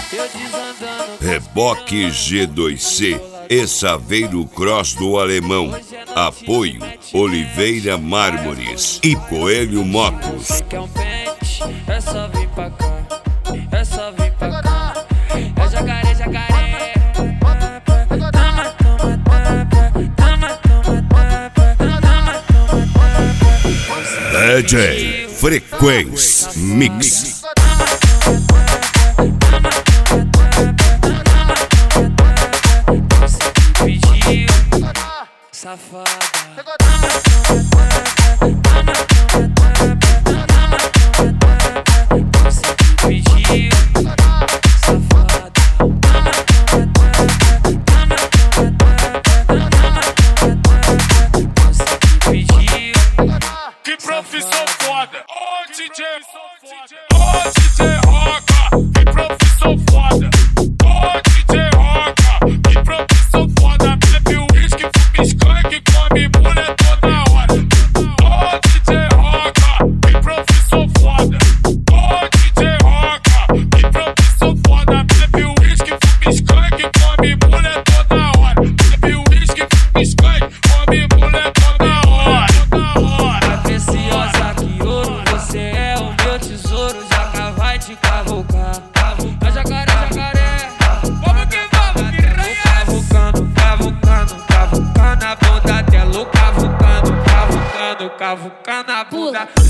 Reboque G2C e Saveiro Cross do Alemão. Apoio Oliveira Mármores e Coelho Motos. Quer um pente? É só vir pra cá. É só vir pra cá. É jacaré, jacaré. DJ Frequência Mix. Safada. Que profissão foda! Ô DJ, Roca! Que profissão foda! Ô DJ Roca! Que profissão foda! Bebe uísque, fuma skunk, come mulher toda hora. Ô DJ Roca! Que profissão foda! Ô DJ Roca! Que profissão foda! Bebe uísque, fuma skunk, come mulher toda hora. Bebe uísque, fuma skunk, come mulher toda hora. Preciosa que ouro, você é o meu tesouro. Jaca vai te cavucar. A jacaré, jacaré. Vamos que vamos, piranha. Cavucando, cavucando, cavucando a bunda dela. Cavucando, cavucando, cavucando a bunda.